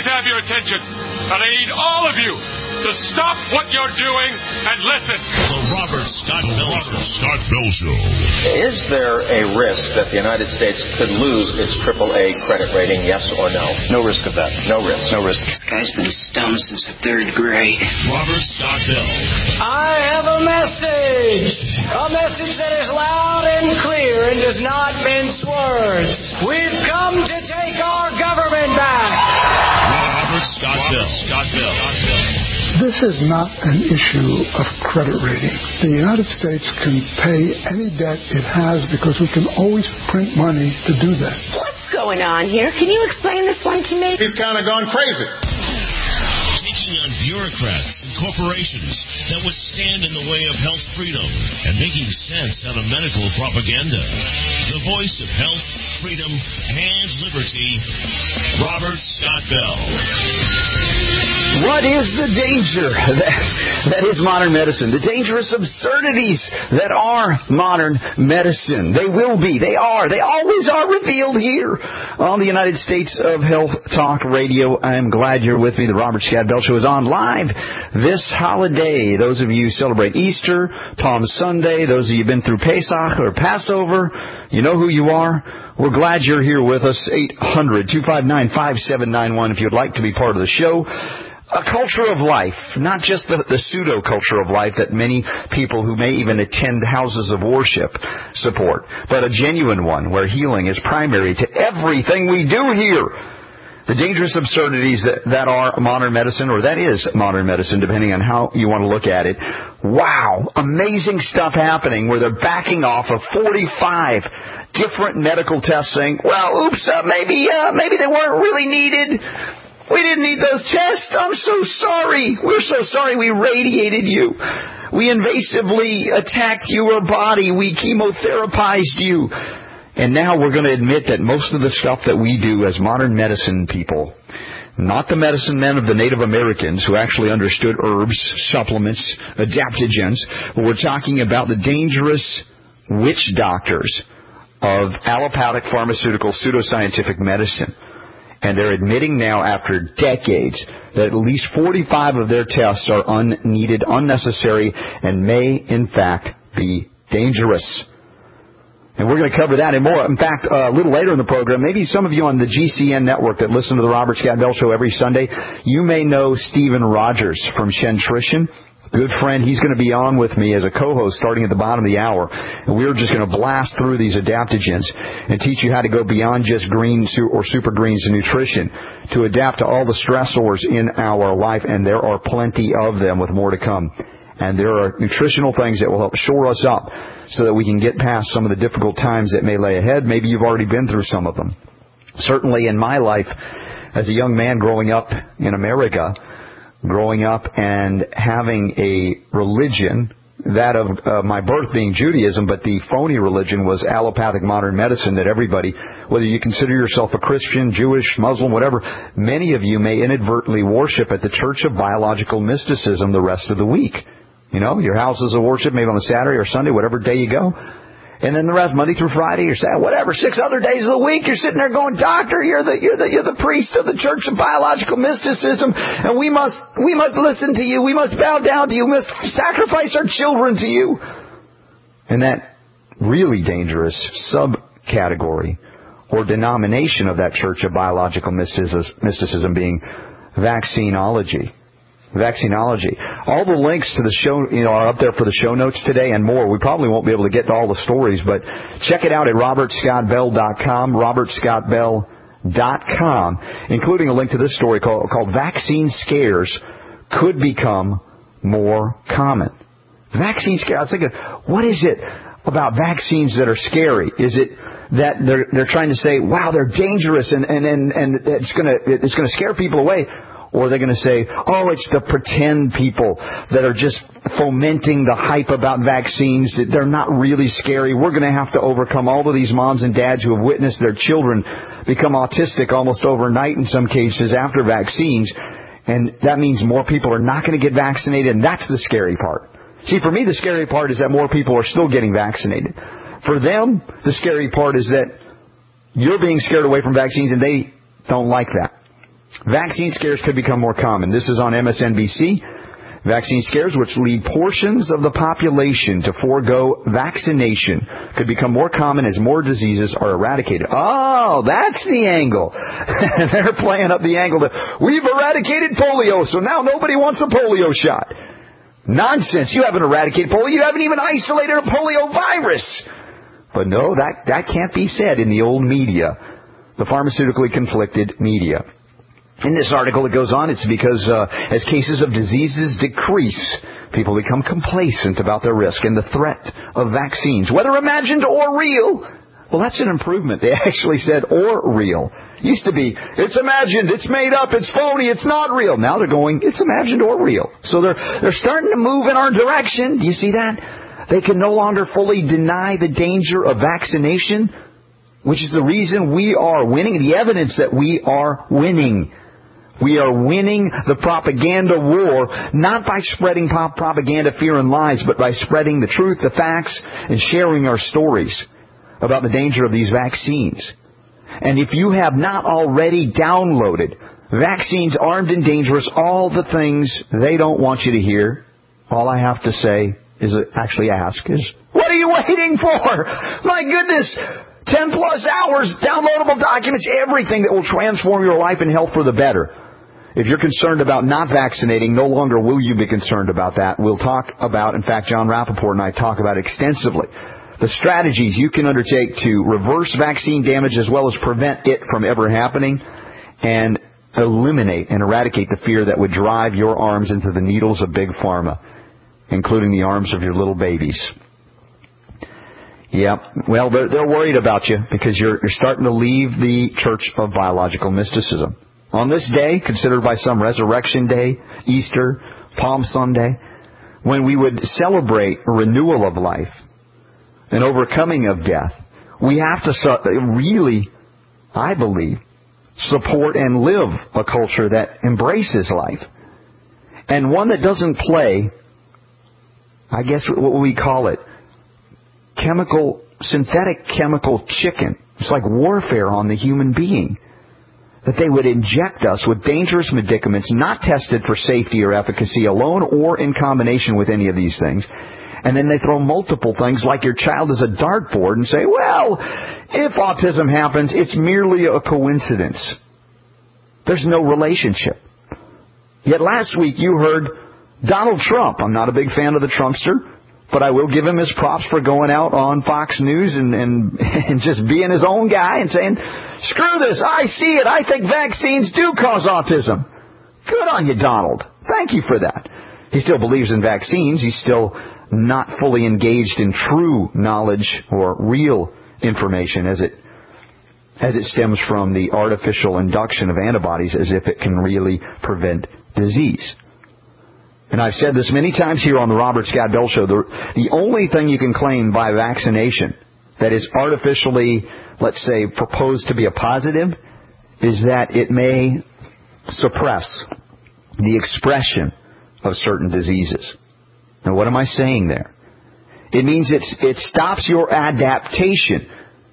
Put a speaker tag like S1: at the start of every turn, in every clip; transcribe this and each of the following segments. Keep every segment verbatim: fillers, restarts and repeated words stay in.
S1: have your attention. And I need all of you to stop what you're doing and listen.
S2: The Robert Scott Bell Show. Scott Bell Show.
S3: Is there a risk that the United States could lose its triple A credit rating, yes or no?
S4: No risk of that.
S3: No risk.
S4: No risk.
S5: This guy's been stoned since the third grade.
S2: Robert Scott Bell.
S6: I have a message. A message that is loud and clear and does not mince words. We've come to take our government back.
S2: Robert Scott Bell. Scott Bell. Scott Bell.
S7: This is not an issue of credit rating. The United States can pay any debt it has because we can always print money to do that.
S8: What's going on here? Can you explain this one to me?
S9: He's kind of gone crazy.
S2: Taking on bureaucrats and corporations that would stand in the way of health freedom and making sense out of medical propaganda. The voice of health, freedom, and liberty, Robert Scott Bell.
S4: What is the danger that, that is modern medicine? The dangerous absurdities that are modern medicine. They will be. They are. They always are revealed here on the United States of Health Talk Radio. I'm glad you're with me. The Robert Scott Bell Show is on live this holiday. Those of you who celebrate Easter, Palm Sunday, those of you who've been through Pesach or Passover, you know who you are. We're glad you're here with us. eight hundred, two five nine, five seven nine one if you'd like to be part of the show. A culture of life, not just the, the pseudo-culture of life that many people who may even attend houses of worship support, but a genuine one where healing is primary to everything we do here. The dangerous absurdities that, that are modern medicine, or that is modern medicine, depending on how you want to look at it. Wow, amazing stuff happening where they're backing off of forty-five different medical tests saying, well, oops, uh, maybe, uh, maybe they weren't really needed. We didn't need those tests. I'm so sorry. We're so sorry we radiated you. We invasively attacked your body. We chemotherapized you. And now we're going to admit that most of the stuff that we do as modern medicine people, not the medicine men of the Native Americans who actually understood herbs, supplements, adaptogens, but we're talking about the dangerous witch doctors of allopathic pharmaceutical pseudoscientific medicine. And they're admitting now, after decades, that at least forty-five of their tests are unneeded, unnecessary, and may, in fact, be dangerous. And we're going to cover that and more. In fact, uh, a little later in the program, maybe some of you on the G C N network that listen to the Robert Scott Bell Show every Sunday, you may know Stephen Rogers from Shentrition. Good friend. He's going to be on with me as a co-host starting at the bottom of the hour. And we're just going to blast through these adaptogens and teach you how to go beyond just greens or super greens and nutrition to adapt to all the stressors in our life. And there are plenty of them, with more to come. And there are nutritional things that will help shore us up so that we can get past some of the difficult times that may lay ahead. Maybe you've already been through some of them. Certainly in my life, as a young man growing up in America, growing up and having a religion, that of uh, my birth being Judaism, but the phony religion was allopathic modern medicine that everybody, whether you consider yourself a Christian, Jewish, Muslim, whatever, many of you may inadvertently worship at the Church of Biological Mysticism the rest of the week. You know, your houses of worship, maybe on a Saturday or Sunday, whatever day you go. And then the rest, Monday through Friday, or Saturday, whatever, six other days of the week, you're sitting there going, Doctor, you're the you're the you're the priest of the Church of Biological Mysticism, and we must we must listen to you, we must bow down to you, we must sacrifice our children to you. And that really dangerous subcategory or denomination of that Church of Biological Mysticism being vaccinology. Vaccinology. All the links to the show, you know, are up there for the show notes today and more. We probably won't be able to get to all the stories, but check it out at robert scott bell dot com, robert scott bell dot com, including a link to this story called, called Vaccine Scares Could Become More Common. Vaccine scares. I was thinking, what is it about vaccines that are scary? Is it that they're they're trying to say, wow, they're dangerous and and and, and it's gonna it's gonna scare people away? Or they're going to say, oh, it's the pretend people that are just fomenting the hype about vaccines, that they're not really scary. We're going to have to overcome all of these moms and dads who have witnessed their children become autistic almost overnight in some cases after vaccines. And that means more people are not going to get vaccinated, and that's the scary part. See, for me, the scary part is that more people are still getting vaccinated. For them, the scary part is that you're being scared away from vaccines, and they don't like that. Vaccine scares could become more common. This is on M S N B C. Vaccine scares, which lead portions of the population to forego vaccination, could become more common as more diseases are eradicated. Oh, that's the angle. They're playing up the angle that we've eradicated polio, so now nobody wants a polio shot. Nonsense. You haven't eradicated polio. You haven't even isolated a polio virus. But no, that, that can't be said in the old media, the pharmaceutically conflicted media. In this article, it goes on, it's because uh, as cases of diseases decrease, people become complacent about their risk and the threat of vaccines, whether imagined or real. Well, that's an improvement. They actually said or real. Used to be, it's imagined, it's made up, it's phony, it's not real. Now they're going, it's imagined or real. So they're they're starting to move in our direction. Do you see that? They can no longer fully deny the danger of vaccination, which is the reason we are winning, the evidence that we are winning. We are winning the propaganda war, not by spreading propaganda, fear, and lies, but by spreading the truth, the facts, and sharing our stories about the danger of these vaccines. And if you have not already downloaded Vaccines, Armed and Dangerous, all the things they don't want you to hear, all I have to say is, actually ask, is, what are you waiting for? My goodness! Ten plus hours, downloadable documents, everything that will transform your life and health for the better. If you're concerned about not vaccinating, no longer will you be concerned about that. We'll talk about, in fact, John Rappaport and I talk about extensively, the strategies you can undertake to reverse vaccine damage as well as prevent it from ever happening and eliminate and eradicate the fear that would drive your arms into the needles of Big Pharma, including the arms of your little babies. Yeah, well, they're, they're worried about you because you're, you're starting to leave the Church of Biological Mysticism. On this day, considered by some Resurrection Day, Easter, Palm Sunday, when we would celebrate a renewal of life, an overcoming of death, we have to su- really, I believe, support and live a culture that embraces life. And one that doesn't play, I guess what we call it, chemical, synthetic chemical chicken. It's like warfare on the human being. That they would inject us with dangerous medicaments not tested for safety or efficacy alone or in combination with any of these things. And then they throw multiple things like your child is a dartboard and say, well, if autism happens, it's merely a coincidence. There's no relationship. Yet last week you heard Donald Trump. I'm not a big fan of the Trumpster, but I will give him his props for going out on Fox News and, and, and just being his own guy and saying, screw this, I see it, I think vaccines do cause autism. Good on you, Donald. Thank you for that. He still believes in vaccines. He's still not fully engaged in true knowledge or real information as it as it stems from the artificial induction of antibodies as if it can really prevent disease. And I've said this many times here on the Robert Scott Bell Show, the, the only thing you can claim by vaccination that is artificially, let's say, proposed to be a positive is that it may suppress the expression of certain diseases. Now, what am I saying there? It means it's, it stops your adaptation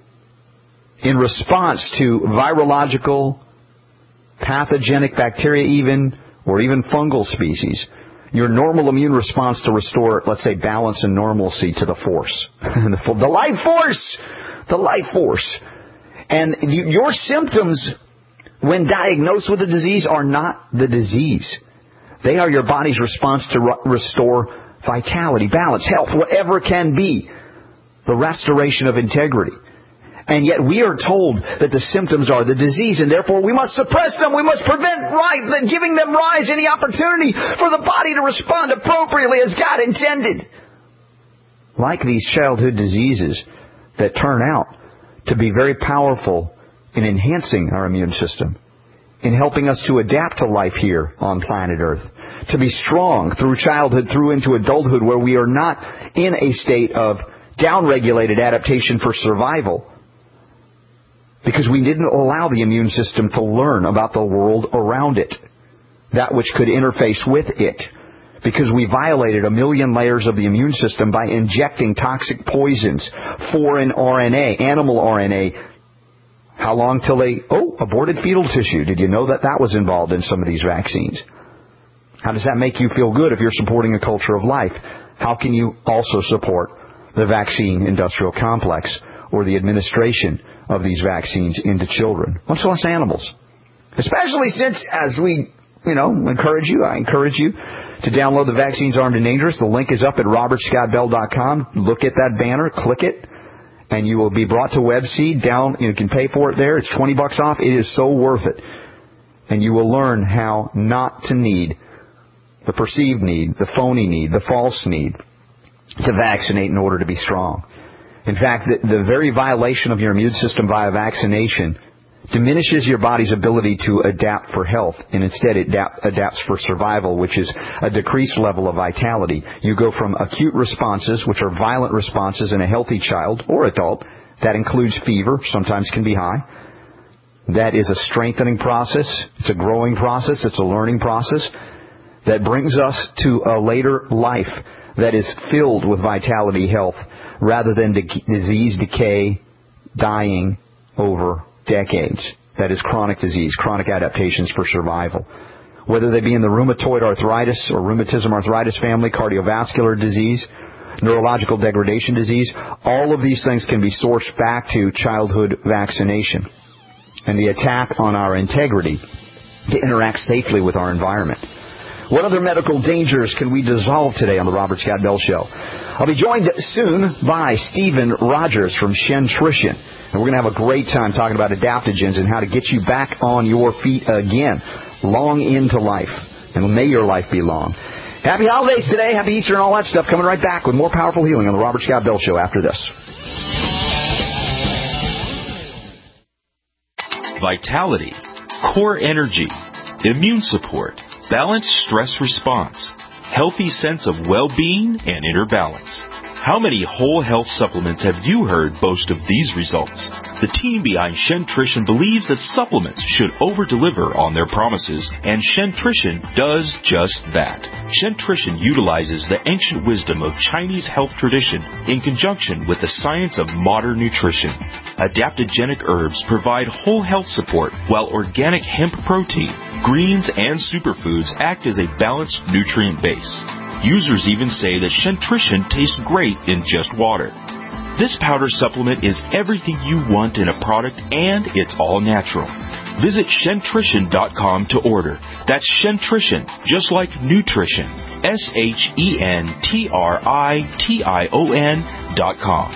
S4: in response to virological, pathogenic bacteria even, or even fungal species. Your normal immune response to restore, let's say, balance and normalcy to the force. the, the life force! The life force. And you, your symptoms, when diagnosed with a disease, are not the disease. They are your body's response to re- restore vitality, balance, health, whatever can be. The restoration of integrity. And yet we are told that the symptoms are the disease, and therefore we must suppress them. We must prevent right, giving them rise any opportunity for the body to respond appropriately as God intended. Like these childhood diseases that turn out to be very powerful in enhancing our immune system, in helping us to adapt to life here on planet Earth, to be strong through childhood, through into adulthood, where we are not in a state of downregulated adaptation for survival, because we didn't allow the immune system to learn about the world around it, that which could interface with it, because we violated a million layers of the immune system by injecting toxic poisons, foreign R N A, animal R N A, How long till they, oh, aborted fetal tissue. Did you know that that was involved in some of these vaccines? How does that make you feel good if you're supporting a culture of life? How can you also support the vaccine industrial complex or the administration of these vaccines into children, much less animals? Especially since, as we, you know, encourage you, I encourage you to download the Vaccines Armed and Dangerous. The link is up at robert scott bell dot com. Look at that banner, click it, and you will be brought to WebSeed. Down, you can pay for it there. It's twenty bucks off. It is so worth it. And you will learn how not to need the perceived need, the phony need, the false need to vaccinate in order to be strong. In fact, the, the very violation of your immune system via vaccination diminishes your body's ability to adapt for health, and instead it adapt, adapts for survival, which is a decreased level of vitality. You go from acute responses, which are violent responses in a healthy child or adult. That includes fever, sometimes can be high. That is a strengthening process. It's a growing process. It's a learning process that brings us to a later life that is filled with vitality, health, rather than de- disease, decay, dying over decades. That is chronic disease, chronic adaptations for survival. Whether they be in the rheumatoid arthritis or rheumatism arthritis family, cardiovascular disease, neurological degradation disease, all of these things can be sourced back to childhood vaccination and the attack on our integrity to interact safely with our environment. What other medical dangers can we dissolve today on the Robert Scott Bell Show? I'll be joined soon by Stephen Rogers from Shentrition. And we're going to have a great time talking about adaptogens and how to get you back on your feet again, long into life. And may your life be long. Happy holidays today, happy Easter and all that stuff. Coming right back with more powerful healing on the Robert Scott Bell Show after this.
S9: Vitality, core energy, immune support, balanced stress response, healthy sense of well-being and inner balance. How many whole health supplements have you heard boast of these results? The team behind Shentrition believes that supplements should over-deliver on their promises, and Shentrition does just that. Shentrition utilizes the ancient wisdom of Chinese health tradition in conjunction with the science of modern nutrition. Adaptogenic herbs provide whole health support, while organic hemp protein, greens, and superfoods act as a balanced nutrient base. Users even say that Shentrition tastes great in just water. This powder supplement is everything you want in a product, and it's all natural. Visit Shentrition dot com to order. That's Shentrition, just like nutrition. S H E N T R I T I O N dot com.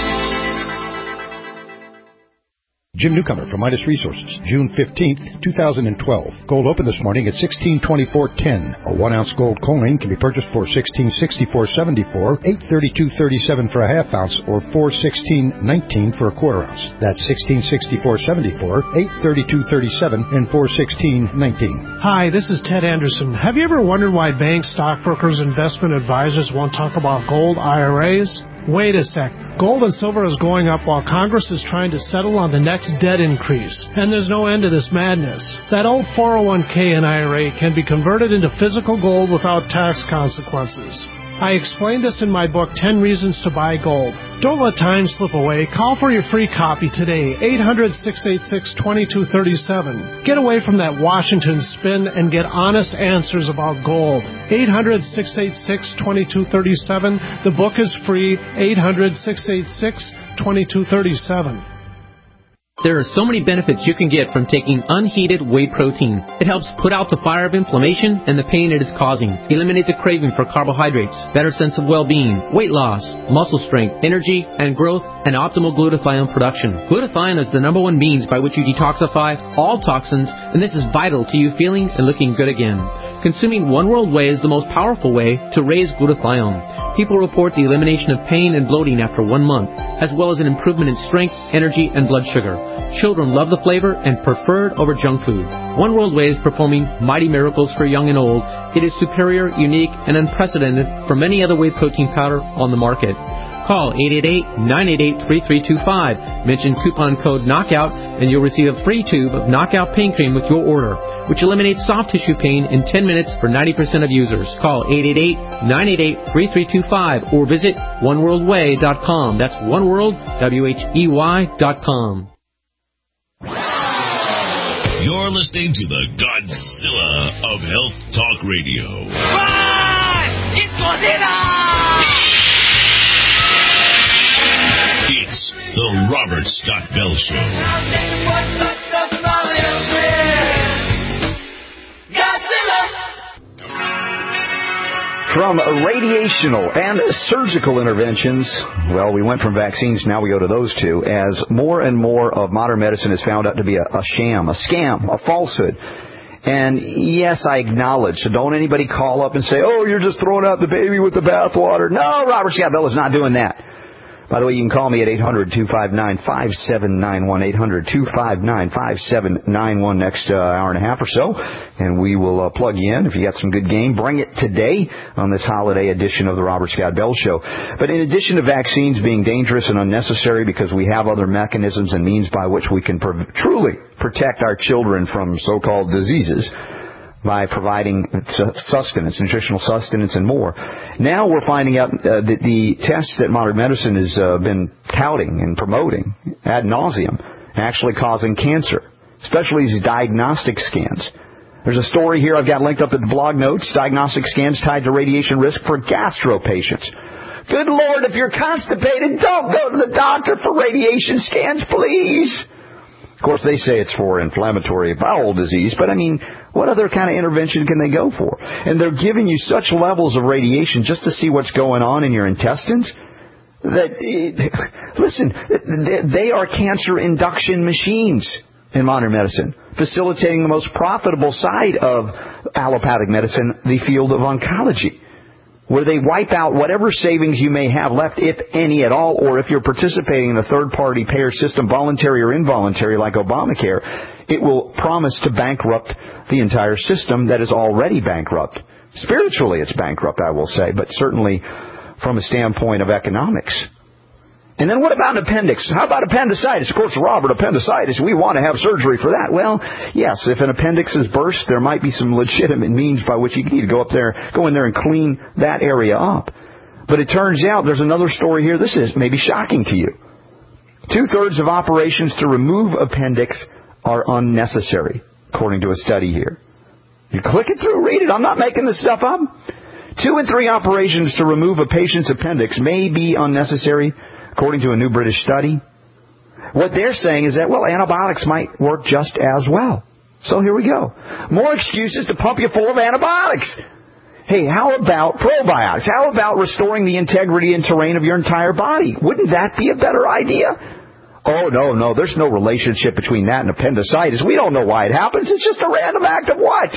S10: Jim Newcomer from Midas Resources, June fifteenth, two thousand twelve. Gold opened this morning at sixteen twenty-four ten. A one-ounce gold coin can be purchased for sixteen sixty-four seventy-four, eight thirty-two thirty-seven for a half ounce, or four sixteen nineteen for a quarter ounce. That's sixteen sixty-four seventy-four, eight thirty-two thirty-seven, and four sixteen nineteen.
S11: Hi, this is Ted Anderson. Have you ever wondered why banks, stockbrokers, investment advisors won't talk about gold I R As? Wait a sec. Gold and silver is going up while Congress is trying to settle on the next debt increase. And there's no end to this madness. That old four oh one k and I R A can be converted into physical gold without tax consequences. I explained this in my book, ten Reasons to Buy Gold. Don't let time slip away. Call for your free copy today, eight hundred, six eight six, two two three seven. Get away from that Washington spin and get honest answers about gold. eight hundred, six eight six, two two three seven. The book is free, eight hundred, six eight six, two two three seven.
S12: There are so many benefits you can get from taking unheated whey protein. It helps put out the fire of inflammation and the pain it is causing, eliminate the craving for carbohydrates, better sense of well-being, weight loss, muscle strength, energy and growth, and optimal glutathione production. Glutathione is the number one means by which you detoxify all toxins, and this is vital to you feeling and looking good again. Consuming One World Whey is the most powerful way to raise glutathione. People report the elimination of pain and bloating after one month, as well as an improvement in strength, energy, and blood sugar. Children love the flavor and prefer it over junk food. One World Whey is performing mighty miracles for young and old. It is superior, unique, and unprecedented from any other whey protein powder on the market. Call eight eight eight, nine eight eight, three three two five. Mention coupon code KNOCKOUT and you'll receive a free tube of Knockout Pain Cream with your order, which eliminates soft tissue pain in ten minutes for ninety percent of users. Call eight eight eight, nine eight eight, three three two five or visit one world way dot com. That's oneworld, W H E Y dot com.
S2: You're listening to the Godzilla of Health Talk Radio.
S6: Run! It's Godzilla!
S2: It's the Robert Scott Bell Show.
S4: From radiational and surgical interventions, well, we went from vaccines, now we go to those two, as more and more of modern medicine is found out to be a, a sham, a scam, a falsehood. And yes, I acknowledge, so don't anybody call up and say, oh, you're just throwing out the baby with the bathwater. No, Robert Scott Bell is not doing that. By the way, you can call me at eight hundred, two five nine, five seven nine one, eight hundred, two five nine, five seven nine one next uh, hour and a half or so, and we will uh, plug you in. If you got some good game, bring it today on this holiday edition of the Robert Scott Bell Show. But in addition to vaccines being dangerous and unnecessary because we have other mechanisms and means by which we can pr- truly protect our children from so-called diseases, by providing sustenance, nutritional sustenance, and more. Now we're finding out uh, that the tests that modern medicine has uh, been touting and promoting ad nauseum actually causing cancer, especially these diagnostic scans. There's a story here I've got linked up at the blog notes, diagnostic scans tied to radiation risk for gastro patients. Good Lord, if you're constipated, don't go to the doctor for radiation scans, please. Of course, they say it's for inflammatory bowel disease, but I mean, what other kind of intervention can they go for? And they're giving you such levels of radiation just to see what's going on in your intestines that, listen, they are cancer induction machines in modern medicine, facilitating the most profitable side of allopathic medicine, the field of oncology, where they wipe out whatever savings you may have left, if any at all, or if you're participating in a third-party payer system, voluntary or involuntary, like Obamacare, it will promise to bankrupt the entire system that is already bankrupt. Spiritually, it's bankrupt, I will say, but certainly from a standpoint of economics. And then what about an appendix? How about appendicitis? Of course, Robert, appendicitis, we want to have surgery for that. Well, yes, if an appendix is burst, there might be some legitimate means by which you need to go up there, go in there and clean that area up. But it turns out there's another story here. This is maybe shocking to you. Two-thirds of operations to remove appendix are unnecessary, according to a study here. You click it through, read it. I'm not making this stuff up. Two and three operations to remove a patient's appendix may be unnecessary, according to a new British study. What they're saying is that, well, antibiotics might work just as well. So here we go. More excuses to pump you full of antibiotics. Hey, how about probiotics? How about restoring the integrity and terrain of your entire body? Wouldn't that be a better idea? Oh, no, no, there's no relationship between that and appendicitis. We don't know why it happens. It's just a random act of what?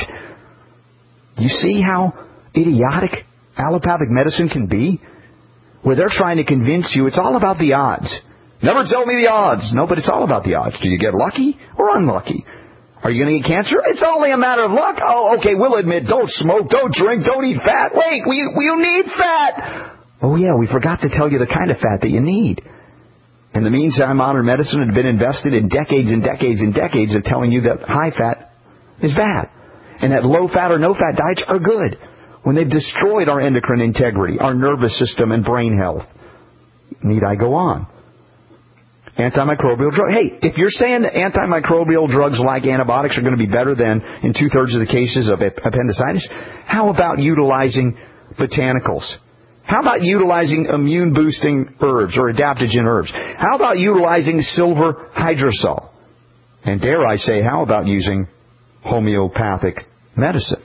S4: You see how idiotic allopathic medicine can be? Where they're trying to convince you it's all about the odds. Never tell me the odds. No, but it's all about the odds. Do you get lucky or unlucky? Are you going to get cancer? It's only a matter of luck. Oh, okay, we'll admit, don't smoke, don't drink, don't eat fat. Wait, we, you need fat. Oh, yeah, we forgot to tell you the kind of fat that you need. In the meantime, modern medicine had been invested in decades and decades and decades of telling you that high fat is bad and that low fat or no fat diets are good, when they've destroyed our endocrine integrity, our nervous system, and brain health. Need I go on? Antimicrobial drugs. Hey, if you're saying that antimicrobial drugs like antibiotics are going to be better than in two-thirds of the cases of appendicitis, how about utilizing botanicals? How about utilizing immune-boosting herbs or adaptogen herbs? How about utilizing silver hydrosol? And dare I say, how about using homeopathic medicine?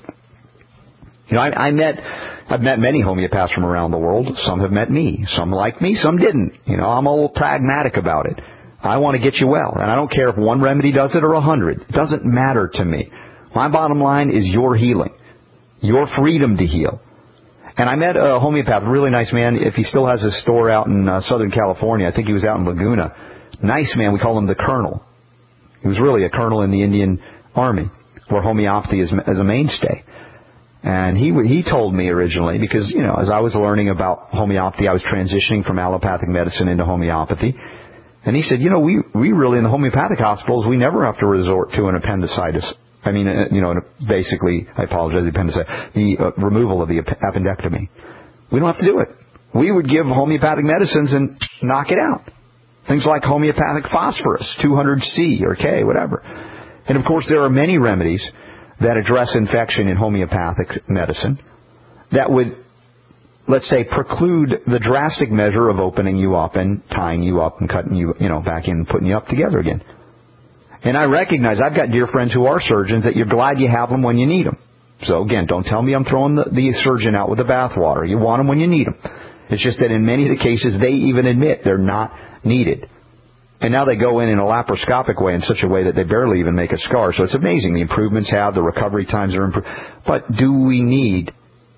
S4: You know, I, I met, I've met many homeopaths from around the world. Some have met me. Some like me, some didn't. You know, I'm a little pragmatic about it. I want to get you well. And I don't care if one remedy does it or a hundred. It doesn't matter to me. My bottom line is your healing. Your freedom to heal. And I met a homeopath, a really nice man. If he still has his store out in uh, Southern California, I think he was out in Laguna. Nice man. We call him the Colonel. He was really a colonel in the Indian Army, where homeopathy is, is a mainstay. And he he told me originally, because, you know, as I was learning about homeopathy, I was transitioning from allopathic medicine into homeopathy. And he said, you know, we, we really, in the homeopathic hospitals, we never have to resort to an appendicitis. I mean, uh, you know, basically, I apologize, the appendicitis, the uh, removal of the appendectomy. We don't have to do it. We would give homeopathic medicines and knock it out. Things like homeopathic phosphorus, two hundred C or K, whatever. And, of course, there are many remedies that address infection in homeopathic medicine that would, let's say, preclude the drastic measure of opening you up and tying you up and cutting you, you know, back in and putting you up together again. And I recognize I've got dear friends who are surgeons that you're glad you have them when you need them. So, again, don't tell me I'm throwing the, the surgeon out with the bathwater. You want them when you need them. It's just that in many of the cases, they even admit they're not needed. And now they go in in a laparoscopic way in such a way that they barely even make a scar. So it's amazing. The improvements have, the recovery times are improved. But do we need,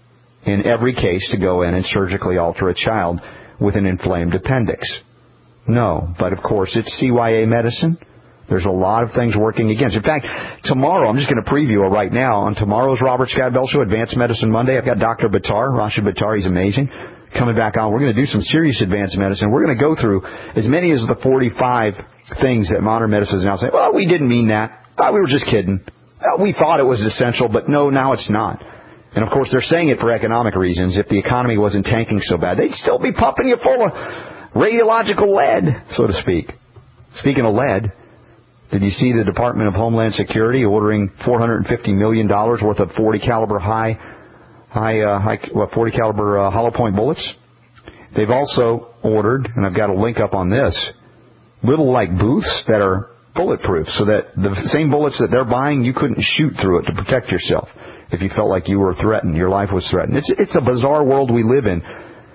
S4: in every case, to go in and surgically alter a child with an inflamed appendix? No. But, of course, it's C Y A medicine. There's a lot of things working against. In fact, tomorrow, I'm just going to preview it right now. On tomorrow's Robert Scott Bell Show, Advanced Medicine Monday, I've got Doctor Buttar, Rashid Buttar, he's amazing, coming back on. We're going to do some serious advanced medicine. We're going to go through as many as the forty-five things that modern medicine is now saying, well, we didn't mean that. Uh, we were just kidding. Uh, we thought it was essential, but no, now it's not. And, of course, they're saying it for economic reasons. If the economy wasn't tanking so bad, they'd still be pumping you full of radiological lead, so to speak. Speaking of lead, did you see the Department of Homeland Security ordering four hundred fifty million dollars worth of forty caliber high, high, uh, high what, forty caliber uh, hollow point bullets? They've also ordered, and I've got a link up on this, little like booths that are bulletproof, so that the same bullets that they're buying, you couldn't shoot through it to protect yourself if you felt like you were threatened, your life was threatened. It's it's a bizarre world we live in,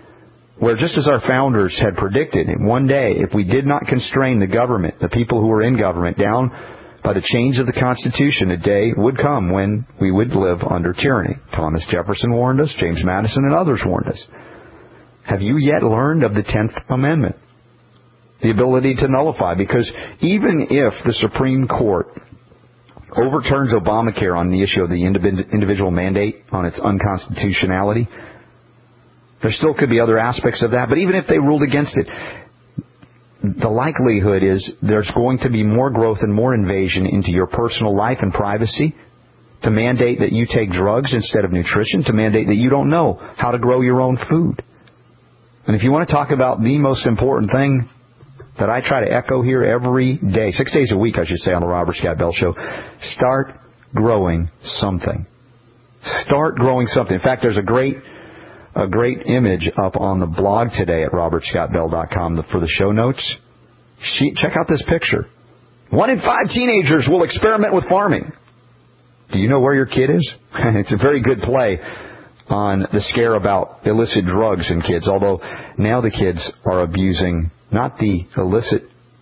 S4: where just as our founders had predicted, one day, if we did not constrain the government, the people who were in government, down by the chains of the Constitution, a day would come when we would live under tyranny. Thomas Jefferson warned us, James Madison and others warned us. Have you yet learned of the tenth Amendment? The ability to nullify, because even if the Supreme Court overturns Obamacare on the issue of the individual mandate, on its unconstitutionality, there still could be other aspects of that, but even if they ruled against it, the likelihood is there's going to be more growth and more invasion into your personal life and privacy, to mandate that you take drugs instead of nutrition, to mandate that you don't know how to grow your own food. And if you want to talk about the most important thing that I try to echo here every day, six days a week, I should say, on the Robert Scott Bell Show, start growing something. Start growing something. In fact, there's a great a great image up on the blog today at robert scott bell dot com for the show notes. She, check out this picture. One in five teenagers will experiment with farming. Do you know where your kid is? It's a very good play on the scare about illicit drugs in kids, although now the kids are abusing not the illicit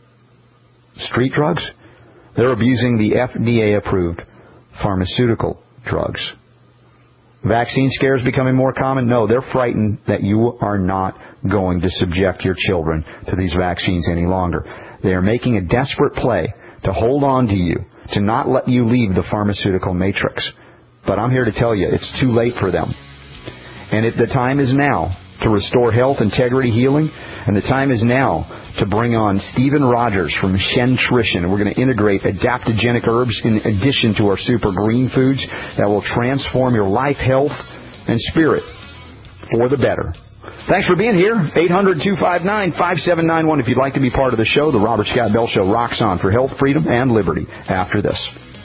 S4: street drugs, they're abusing the F D A-approved pharmaceutical drugs. Vaccine scares becoming more common? No, they're frightened that you are not going to subject your children to these vaccines any longer. They are making a desperate play to hold on to you, to not let you leave the pharmaceutical matrix. But I'm here to tell you, it's too late for them. And it, the time is now to restore health, integrity, healing, and the time is now to bring on Stephen Rogers from Shentrition. We're going to integrate adaptogenic herbs in addition to our super green foods that will transform your life, health, and spirit for the better. Thanks for being here. eight hundred, two five nine, five seven nine one if you'd like to be part of the show. The Robert Scott Bell Show rocks on for health, freedom, and liberty after this.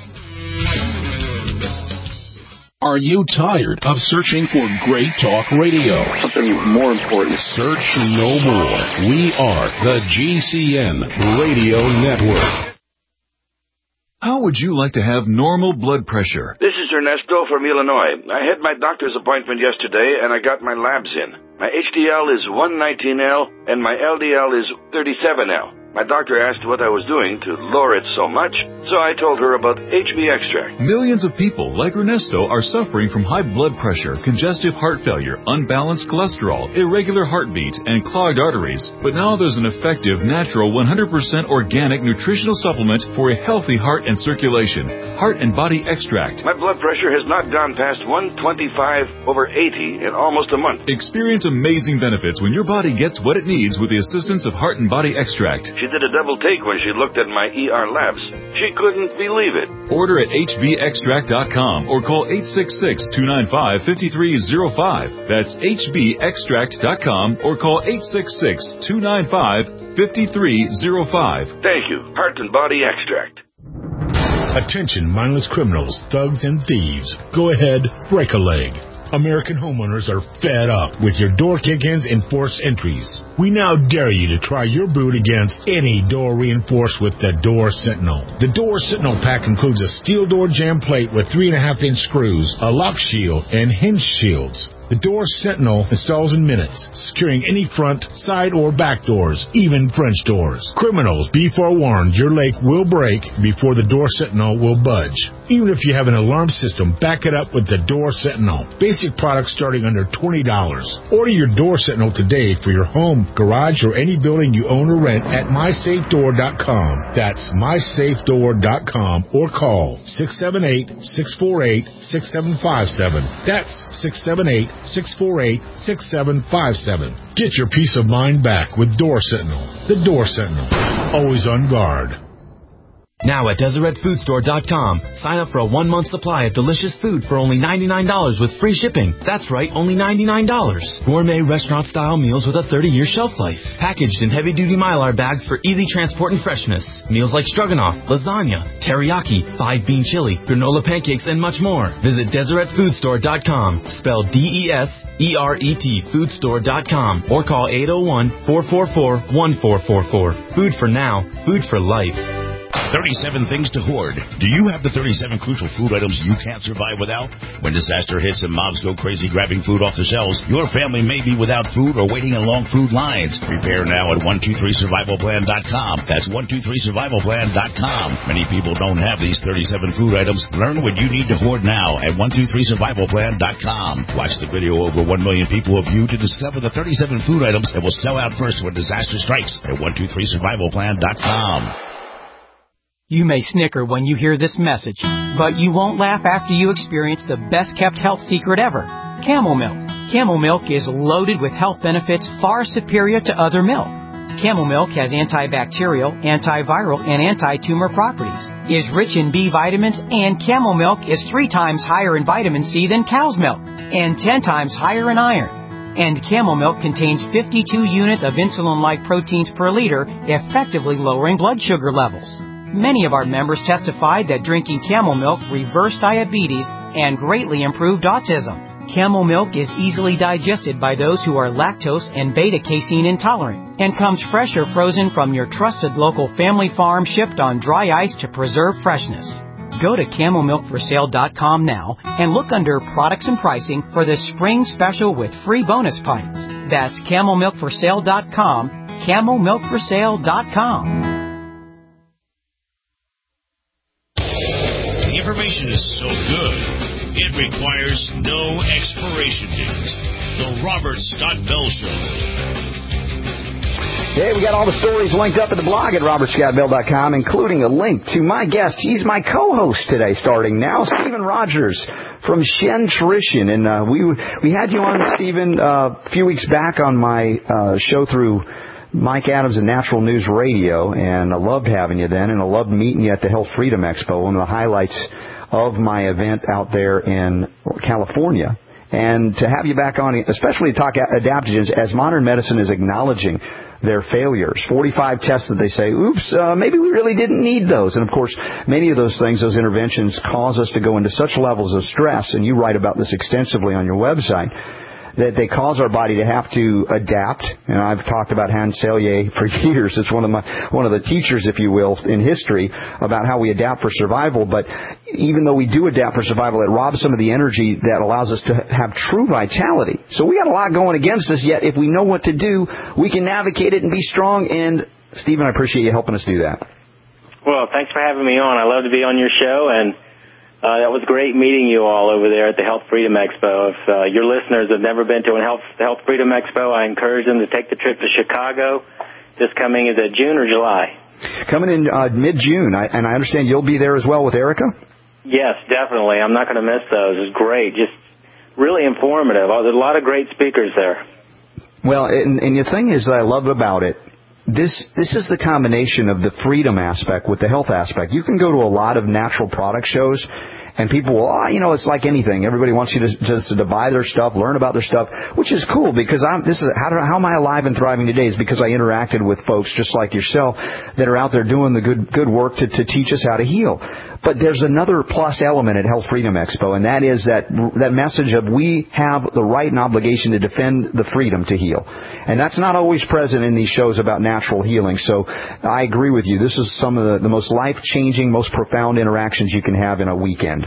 S13: Are you tired of searching for great talk radio?
S14: Something more important.
S13: Search no more. We are the G C N Radio Network. How would you like to have normal blood pressure?
S14: This is Ernesto from Illinois. I had my doctor's appointment yesterday, and I got my labs in. My H D L is one nineteen L, and my L D L is thirty-seven L. My doctor asked what I was doing to lower it so much, so I told her about H B Extract.
S15: Millions of people like Ernesto are suffering from high blood pressure, congestive heart failure, unbalanced cholesterol, irregular heartbeat, and clogged arteries. But now there's an effective, natural, one hundred percent organic nutritional supplement for a healthy heart and circulation. Heart and Body Extract.
S14: My blood pressure has not gone past one twenty-five over eighty in almost a month.
S15: Experience amazing benefits when your body gets what it needs with the assistance of Heart and Body Extract.
S14: She did a double take when she looked at my E R labs. She couldn't believe it.
S15: Order at H B extract dot com or call eight six six, two nine five, five three zero five. That's H B extract dot com or call eight six six, two nine five, five three zero five.
S14: Thank you. Heart and Body Extract.
S16: Attention, mindless criminals, thugs, and thieves. Go ahead, break a leg. American homeowners are fed up with your door kick-ins and forced entries. We now dare you to try your boot against any door reinforced with the Door Sentinel. The Door Sentinel pack includes a steel door jamb plate with three and a half inch screws, a lock shield, and hinge shields. The Door Sentinel installs in minutes, securing any front, side, or back doors, even French doors. Criminals, be forewarned, your leg will break before the Door Sentinel will budge. Even if you have an alarm system, back it up with the Door Sentinel. Basic products starting under twenty dollars. Order your Door Sentinel today for your home, garage, or any building you own or rent at my safe door dot com. That's my safe door dot com or call six seven eight, six four eight, six seven five seven. That's six seven eight, six four eight, six seven five seven. Get your peace of mind back with Door Sentinel. The Door Sentinel. Always on guard.
S17: Now at Deseret Food Store dot com, sign up for a one-month supply of delicious food for only ninety-nine dollars with free shipping. That's right, only ninety-nine dollars. Gourmet restaurant-style meals with a thirty-year shelf life. Packaged in heavy-duty Mylar bags for easy transport and freshness. Meals like stroganoff, lasagna, teriyaki, five-bean chili, granola pancakes, and much more. Visit Deseret Food Store dot com, spelled D E S E R E T, food store dot com, or call eight oh one, four four four, one four four four. Food for now, food for life.
S2: thirty-seven things to hoard. Do you have the thirty-seven crucial food items you can't survive without? When disaster hits and mobs go crazy grabbing food off the shelves, your family may be without food or waiting in long food lines. Prepare now at one two three survival plan dot com. That's one two three survival plan dot com. Many people don't have these thirty-seven food items. Learn what you need to hoard now at one two three survival plan dot com. Watch the video over one million people have viewed to discover the thirty-seven food items that will sell out first when disaster strikes at one two three survival plan dot com.
S18: You may snicker when you hear this message, but you won't laugh after you experience the best-kept health secret ever, Camel Milk. Camel Milk is loaded with health benefits far superior to other milk. Camel Milk has antibacterial, antiviral, and anti-tumor properties, is rich in B vitamins, and Camel Milk is three times higher in vitamin C than cow's milk, and ten times higher in iron. And Camel Milk contains fifty-two units of insulin-like proteins per liter, effectively lowering blood sugar levels. Many of our members testified that drinking Camel Milk reversed diabetes and greatly improved autism. Camel Milk is easily digested by those who are lactose and beta-casein intolerant and comes fresh or frozen from your trusted local family farm, shipped on dry ice to preserve freshness. Go to camel milk for sale dot com now and look under products and pricing for the spring special with free bonus pints. That's camel milk for sale dot com, camel milk for sale dot com.
S2: Information is so good, it requires no expiration date. The Robert Scott Bell Show.
S4: Hey, we got all the stories linked up at the blog at robert scott bell dot com, including a link to my guest. He's my co-host today, starting now, Stephen Rogers from Shen Tuition. And uh, we we had you on, Stephen, uh, a few weeks back on my uh, show through Mike Adams and Natural News Radio, and I loved having you then, and I loved meeting you at the Health Freedom Expo, one of the highlights of my event out there in California. And to have you back on, especially to talk adaptogens, as modern medicine is acknowledging their failures. forty-five tests that they say, oops, uh, maybe we really didn't need those. And, of course, many of those things, those interventions, cause us to go into such levels of stress, and you write about this extensively on your website, that they cause our body to have to adapt. And I've talked about Hans Selye for years. It's one of my one of the teachers, if you will, in history about how we adapt for survival. But even though we do adapt for survival, it robs some of the energy that allows us to have true vitality. So we got a lot going against us, yet if we know what to do, we can navigate it and be strong. And, Stephen, I appreciate you helping us do that.
S19: Well, thanks for having me on. I love to be on your show, and Uh, that was great meeting you all over there at the Health Freedom Expo. If uh, your listeners have never been to a Health, Health Freedom Expo, I encourage them to take the trip to Chicago. This coming, is it June or July?
S4: Coming in uh, mid-June, I, and I understand you'll be there as well with Erica?
S19: Yes, definitely. I'm not going to miss those. It's great. Just really informative. There's a lot of great speakers there.
S4: Well, and, and the thing is that I love about it, this this is the combination of the freedom aspect with the health aspect. You can go to a lot of natural product shows, and people will, oh, you know, it's like anything. Everybody wants you to just to buy their stuff, learn about their stuff, which is cool because I'm, this is how, do, how am I alive and thriving today is because I interacted with folks just like yourself that are out there doing the good good work to, to teach us how to heal. But there's another plus element at Health Freedom Expo, and that is that that message of we have the right and obligation to defend the freedom to heal. And that's not always present in these shows about natural healing. So I agree with you. This is some of the, the most life-changing, most profound interactions you can have in a weekend.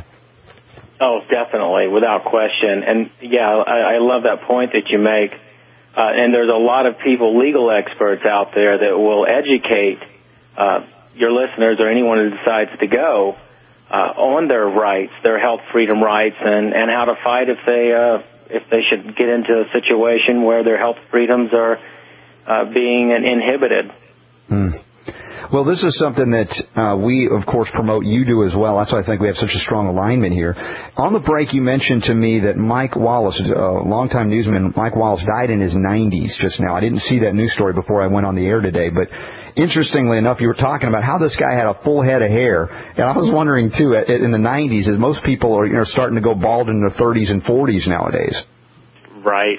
S19: Oh, definitely, without question. And, yeah, I, I love that point that you make. Uh, and there's a lot of people, legal experts out there that will educate uh your listeners or anyone who decides to go uh, on their rights, their health freedom rights, and, and how to fight if they uh, if they should get into a situation where their health freedoms are uh, being inhibited.
S4: Mm. Well, this is something that uh, we, of course, promote. You do as well. That's why I think we have such a strong alignment here. On the break, you mentioned to me that Mike Wallace, a uh, longtime newsman, Mike Wallace, died in his nineties just now. I didn't see that news story before I went on the air today, but interestingly enough, you were talking about how this guy had a full head of hair. And I was wondering, too, in the nineties, as most people are, you know, starting to go bald in their thirties and forties nowadays.
S19: Right.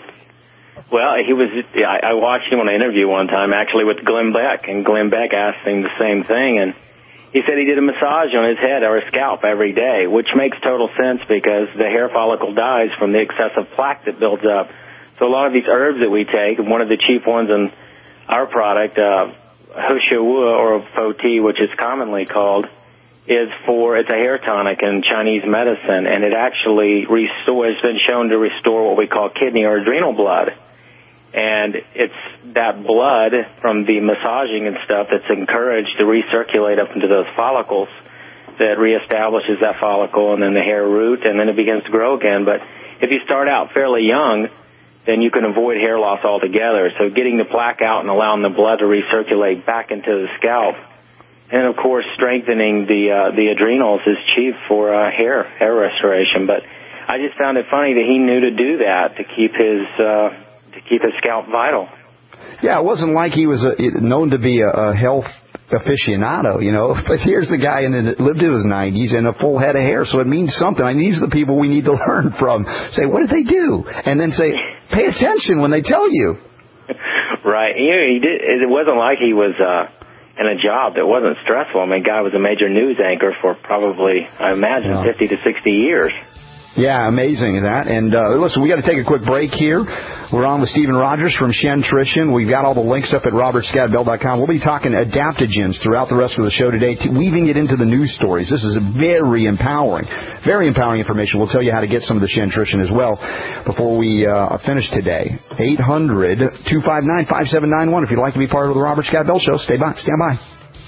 S19: Well, he was. I watched him on an interview one time, actually, with Glenn Beck, and Glenn Beck asked him the same thing, and he said he did a massage on his head or his scalp every day, which makes total sense because the hair follicle dies from the excessive plaque that builds up. So a lot of these herbs that we take, and one of the chief ones in our product, uh, Hushawua or Foti, which is commonly called, is for, it's a hair tonic in Chinese medicine, and it actually restores, has been shown to restore what we call kidney or adrenal blood. And it's that blood from the massaging and stuff that's encouraged to recirculate up into those follicles that reestablishes that follicle and then the hair root, and then it begins to grow again. But if you start out fairly young, then you can avoid hair loss altogether. So getting the plaque out and allowing the blood to recirculate back into the scalp. And, of course, strengthening the uh, the adrenals is chief for uh, hair hair restoration. But I just found it funny that he knew to do that to keep his uh, to keep his scalp vital.
S4: Yeah, it wasn't like he was a, known to be a, a health aficionado, you know. But here's the guy and lived in his nineties and a full head of hair, so it means something. I mean, these are the people we need to learn from. Say, what did they do? And then say, pay attention when they tell you.
S19: Right. You know, he did. It wasn't like he was uh, in a job that wasn't stressful. I mean, guy was a major news anchor for probably, I imagine, yeah. fifty to sixty years.
S4: Yeah, amazing that. And uh, listen, we got to take a quick break here. We're on with Stephen Rogers from Shentrition. We've got all the links up at robert scott bell dot com. We'll be talking adaptogens throughout the rest of the show today, weaving it into the news stories. This is very empowering, very empowering information. We'll tell you how to get some of the Shentrition as well before we uh, finish today. eight hundred, two five nine, five seven nine one if you'd like to be part of the Robert Scott Bell Show. Stay by, stand by.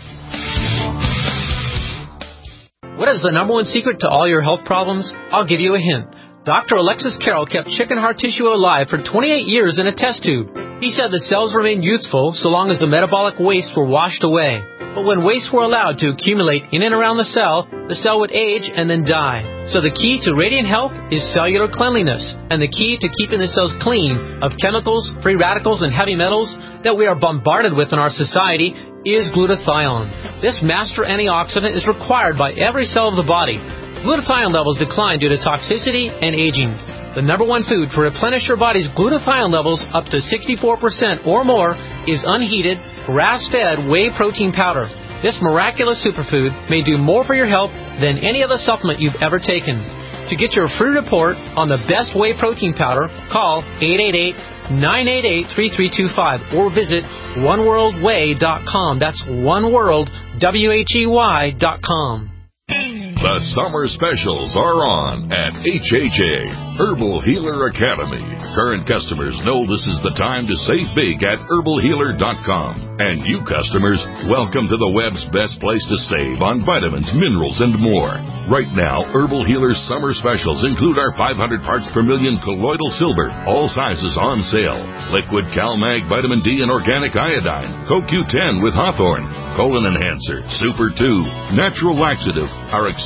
S12: What is the number one secret to all your health problems? I'll give you a hint. Doctor Alexis Carroll kept chicken heart tissue alive for twenty-eight years in a test tube. He said the cells remained useful so long as the metabolic wastes were washed away. But when wastes were allowed to accumulate in and around the cell, the cell would age and then die. So the key to radiant health is cellular cleanliness, and the key to keeping the cells clean of chemicals, free radicals, and heavy metals that we are bombarded with in our society is glutathione. This master antioxidant is required by every cell of the body. Glutathione levels decline due to toxicity and aging. The number one food to replenish your body's glutathione levels up to sixty-four percent or more is unheated, grass-fed whey protein powder. This miraculous superfood may do more for your health than any other supplement you've ever taken. To get your free report on the best whey protein powder, call eight eight eight, nine eight eight, three three two five or visit one world whey dot com. That's oneworld, W H E Y dot com.
S13: The summer specials are on at H H A, Herbal Healer Academy. Current customers know this is the time to save big at herbal healer dot com. And you customers, welcome to the web's best place to save on vitamins, minerals, and more. Right now, Herbal Healer's summer specials include our five hundred parts per million colloidal silver, all sizes on sale. Liquid CalMag Vitamin D and Organic Iodine, Co Q ten with Hawthorne, Colon Enhancer, Super two, Natural Laxative, our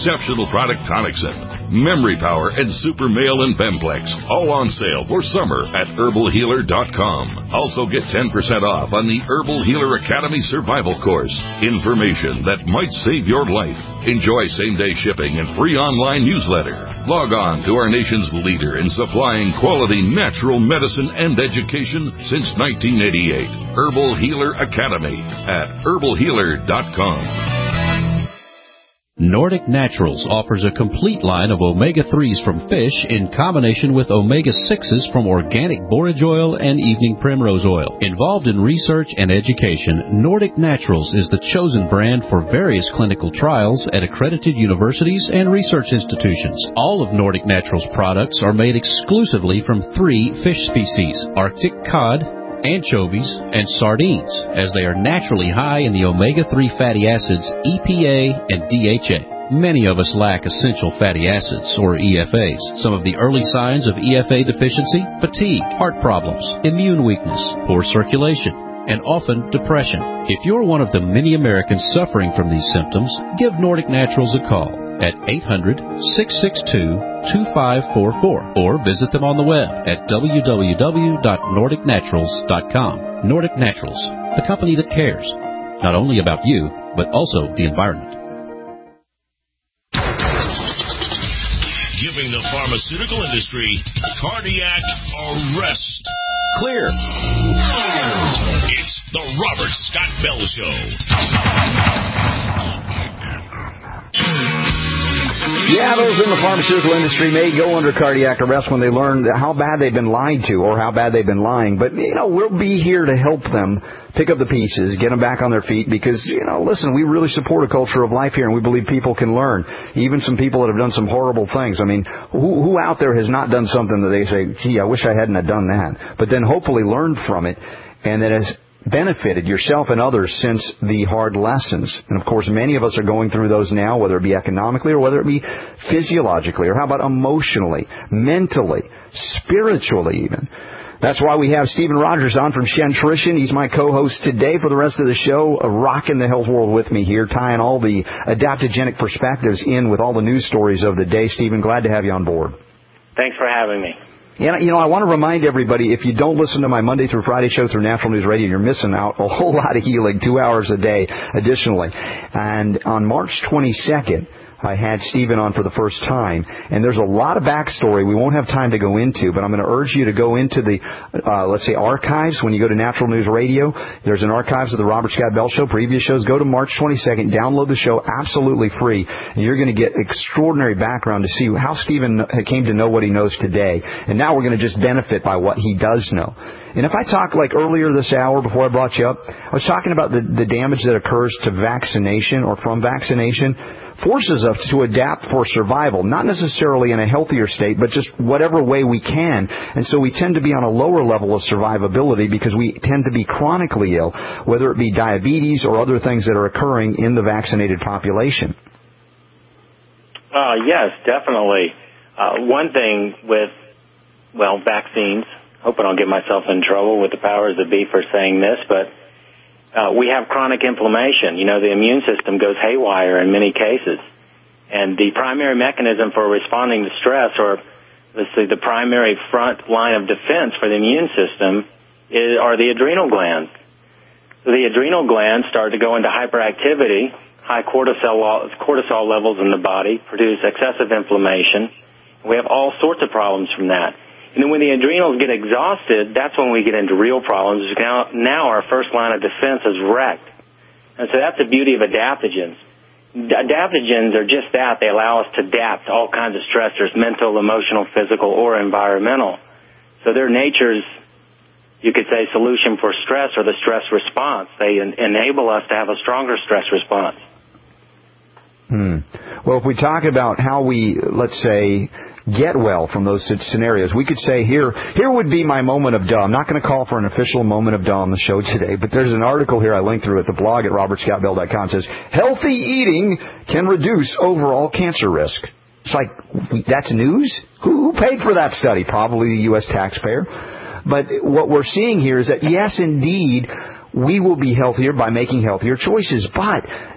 S13: exceptional product Tonicsyn, Memory Power, and Super Male and Bemplex, all on sale for summer at herbal healer dot com. Also get ten percent off on the Herbal Healer Academy Survival Course. Information that might save your life. Enjoy same-day shipping and free online newsletter. Log on to our nation's leader in supplying quality natural medicine and education since nineteen eighty-eight. Herbal Healer Academy at herbal healer dot com.
S20: Nordic Naturals offers a complete line of omega threes from fish in combination with omega sixes from organic borage oil and evening primrose oil. Involved in research and education, Nordic Naturals is the chosen brand for various clinical trials at accredited universities and research institutions. All of Nordic Naturals products are made exclusively from three fish species: Arctic cod, anchovies, and sardines, as they are naturally high in the omega three fatty acids E P A and D H A. Many of us lack essential fatty acids, or E F As. Some of the early signs of E F A deficiency: fatigue, heart problems, immune weakness, poor circulation, and often depression. If you're one of the many Americans suffering from these symptoms, give Nordic Naturals a call at eight hundred, six six two, two five four four or visit them on the web at w w w dot nordic naturals dot com. Nordic Naturals, the company that cares, not only about you, but also the environment.
S2: Giving the pharmaceutical industry cardiac arrest.
S4: Clear.
S2: It's the Robert Scott Bell Show.
S4: Yeah, those in the pharmaceutical industry may go under cardiac arrest when they learn how bad they've been lied to or how bad they've been lying. But, you know, we'll be here to help them pick up the pieces, get them back on their feet because, you know, listen, we really support a culture of life here and we believe people can learn. Even some people that have done some horrible things. I mean, who, who out there has not done something that they say, gee, I wish I hadn't have done that. But then hopefully learned from it and that has benefited yourself and others since the hard lessons. And, of course, many of us are going through those now, whether it be economically or whether it be physiologically or how about emotionally, mentally, spiritually even. That's why we have Stephen Rogers on from Shentrition. He's my co-host today for the rest of the show, uh, rocking the health world with me here, tying all the adaptogenic perspectives in with all the news stories of the day. Stephen, glad to have you on board.
S19: Thanks for having me.
S4: And, you know, I want to remind everybody, if you don't listen to my Monday through Friday show through Natural News Radio, you're missing out a whole lot of healing, two hours a day additionally. And on March twenty-second, I had Stephen on for the first time, and there's a lot of backstory we won't have time to go into, but I'm going to urge you to go into the, uh, let's say, archives. When you go to Natural News Radio, there's an archives of the Robert Scott Bell Show, previous shows. Go to March twenty-second, download the show absolutely free, and you're going to get extraordinary background to see how Stephen came to know what he knows today. And now we're going to just benefit by what he does know. And if I talk like earlier this hour before I brought you up, I was talking about the, the damage that occurs to vaccination or from vaccination forces us to adapt for survival, not necessarily in a healthier state, but just whatever way we can. And so we tend to be on a lower level of survivability because we tend to be chronically ill, whether it be diabetes or other things that are occurring in the vaccinated population.
S19: Uh, yes, definitely. Uh, one thing with, well, vaccines, hope I don't get myself in trouble with the powers that be for saying this, but Uh, we have chronic inflammation. You know, the immune system goes haywire in many cases. And the primary mechanism for responding to stress, or let's say the primary front line of defense for the immune system, is, are the adrenal glands. So the adrenal glands start to go into hyperactivity. High cortisol, cortisol levels in the body produce excessive inflammation. We have all sorts of problems from that. And then when the adrenals get exhausted, that's when we get into real problems. Now, now our first line of defense is wrecked. And so that's the beauty of adaptogens. Adaptogens are just that. They allow us to adapt to all kinds of stressors, mental, emotional, physical, or environmental. So they're nature's, you could say, solution for stress or the stress response. They en- enable us to have a stronger stress response.
S4: Hmm. Well, if we talk about how we, let's say, get well from those scenarios, we could say here, here would be my moment of duh. I'm not going to call for an official moment of duh on the show today, but there's an article here I linked through at the blog at robert scott bell dot com. It says, healthy eating can reduce overall cancer risk. It's like, that's news? Who, who paid for that study? Probably the U S taxpayer. But what we're seeing here is that, yes, indeed, we will be healthier by making healthier choices, but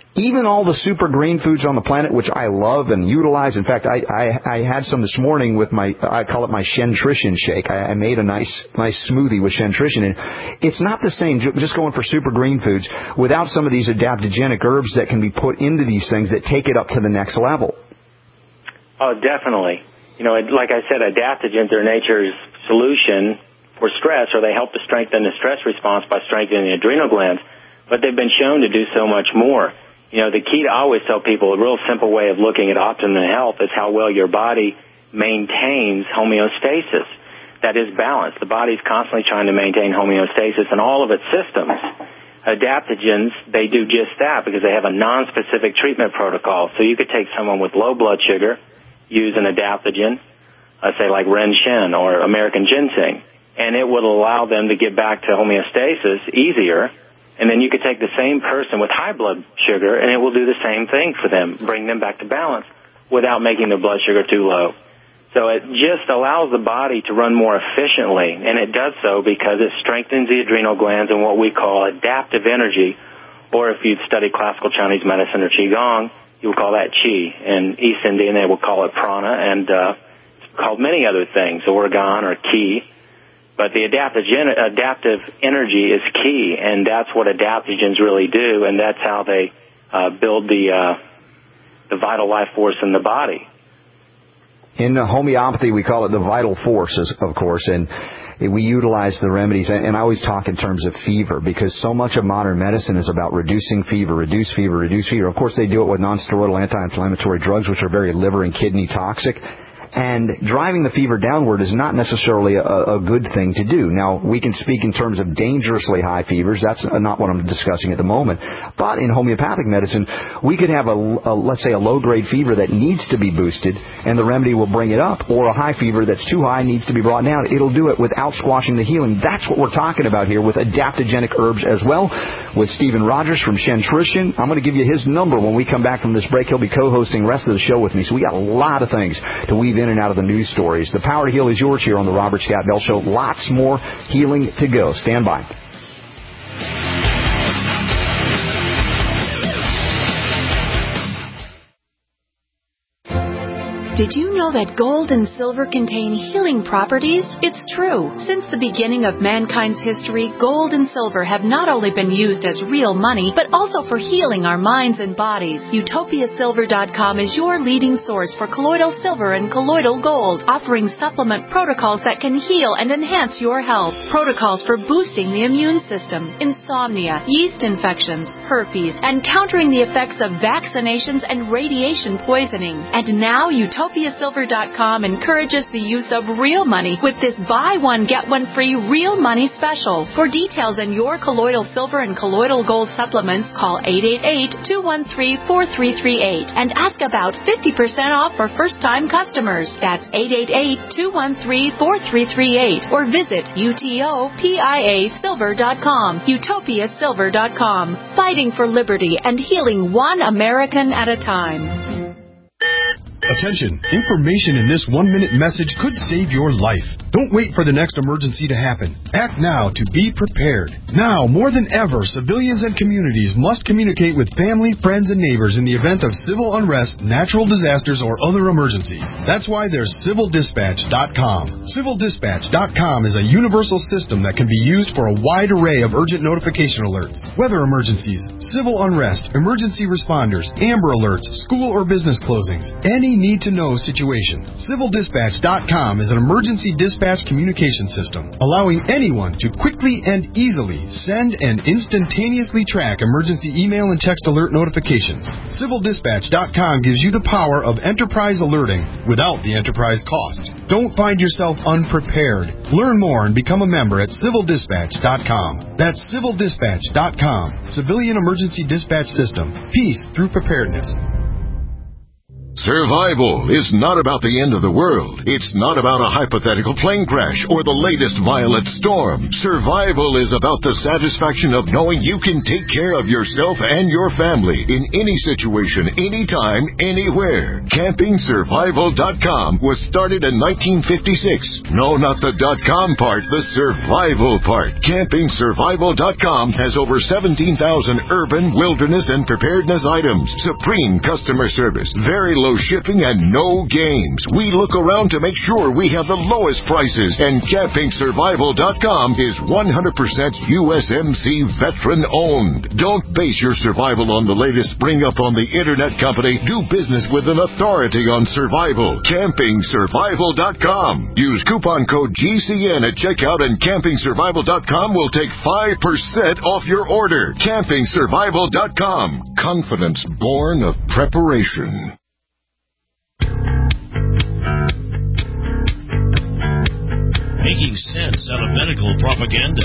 S4: even all the super green foods on the planet, which I love and utilize. In fact, I, I, I had some this morning with my, I call it my Shentrition shake. I, I made a nice, nice smoothie with Shentrition. And it's not the same just going for super green foods without some of these adaptogenic herbs that can be put into these things that take it up to the next level.
S19: Oh, definitely. You know, like I said, adaptogens are nature's solution for stress, or they help to strengthen the stress response by strengthening the adrenal glands. But they've been shown to do so much more. You know, the key to, I always tell people, a real simple way of looking at optimum health is how well your body maintains homeostasis. That is balance. The body's constantly trying to maintain homeostasis in all of its systems. Adaptogens, they do just that because they have a non-specific treatment protocol. So you could take someone with low blood sugar, use an adaptogen, uh, say like Ren-Shen or American ginseng, and it would allow them to get back to homeostasis easier. And then you could take the same person with high blood sugar, and it will do the same thing for them, bring them back to balance without making their blood sugar too low. So it just allows the body to run more efficiently, and it does so because it strengthens the adrenal glands and what we call adaptive energy, or if you'd study classical Chinese medicine or Qigong, you would call that Qi. In East Indian, they would call it prana, and uh, it's called many other things, organ or Qi. But the adaptogen, adaptive energy is key, and that's what adaptogens really do, and that's how they uh, build the uh, the vital life force in the body.
S4: In homeopathy, we call it the vital force, of course, and we utilize the remedies. And I always talk in terms of fever because so much of modern medicine is about reducing fever, reduce fever, reduce fever. Of course, they do it with nonsteroidal anti-inflammatory drugs, which are very liver and kidney toxic. And driving the fever downward is not necessarily a, a good thing to do. Now, we can speak in terms of dangerously high fevers. That's not what I'm discussing at the moment. But in homeopathic medicine, we could have, a, a let's say, a low-grade fever that needs to be boosted, and the remedy will bring it up, or a high fever that's too high needs to be brought down. It'll do it without squashing the healing. That's what we're talking about here with adaptogenic herbs as well. With Stephen Rogers from Shentrition, I'm going to give you his number when we come back from this break. He'll be co-hosting the rest of the show with me. So we got a lot of things to weave in and out of the news stories. The power to heal is yours here on the Robert Scott Bell Show. Lots more healing to go. Stand by.
S8: Did you know that gold and silver contain healing properties? It's true. Since the beginning of mankind's history, gold and silver have not only been used as real money, but also for healing our minds and bodies. Utopia Silver dot com is your leading source for colloidal silver and colloidal gold, offering supplement protocols that can heal and enhance your health. Protocols for boosting the immune system, insomnia, yeast infections, herpes, and countering the effects of vaccinations and radiation poisoning. And now Utopia Silver dot com encourages the use of real money with this buy one, get one free real money special. For details on your colloidal silver and colloidal gold supplements, call eight eight eight, two one three, four three three eight and ask about fifty percent off for first-time customers. That's eight eight eight, two one three, four three three eight or visit Utopia Silver dot com. Utopia Silver dot com. Fighting for liberty and healing one American at a time.
S21: Attention! Information in this one-minute message could save your life. Don't wait for the next emergency to happen. Act now to be prepared. Now, more than ever, civilians and communities must communicate with family, friends, and neighbors in the event of civil unrest, natural disasters, or other emergencies. That's why there's Civil Dispatch dot com. Civil Dispatch dot com is a universal system that can be used for a wide array of urgent notification alerts. Weather emergencies, civil unrest, emergency responders, Amber Alerts, school or business closings, any need-to-know situation. Civil Dispatch dot com is an emergency dispatch communication system, allowing anyone to quickly and easily send and instantaneously track emergency email and text alert notifications. Civil Dispatch dot com gives you the power of enterprise alerting without the enterprise cost. Don't find yourself unprepared. Learn more and become a member at Civil Dispatch dot com. That's Civil Dispatch dot com. Civilian Emergency Dispatch System. Peace through preparedness.
S2: Survival is not about the end of the world. It's not about a hypothetical plane crash or the latest violent storm. Survival is about the satisfaction of knowing you can take care of yourself and your family in any situation, anytime, anywhere. Camping Survival dot com was started in nineteen fifty-six. No, not the .com part, the survival part. Camping Survival dot com has over seventeen thousand urban, wilderness, and preparedness items. Supreme customer service, very low shipping, and no games. We look around to make sure we have the lowest prices, and Camping Survival dot com is one hundred percent U S M C veteran owned. Don't base your survival on the latest spring up on the internet company. Do business with an authority on survival. Camping Survival dot com. Use coupon code G C N at checkout, and Camping Survival dot com will take five percent off your order. Camping Survival dot com. Confidence born of preparation. Making sense out of medical propaganda.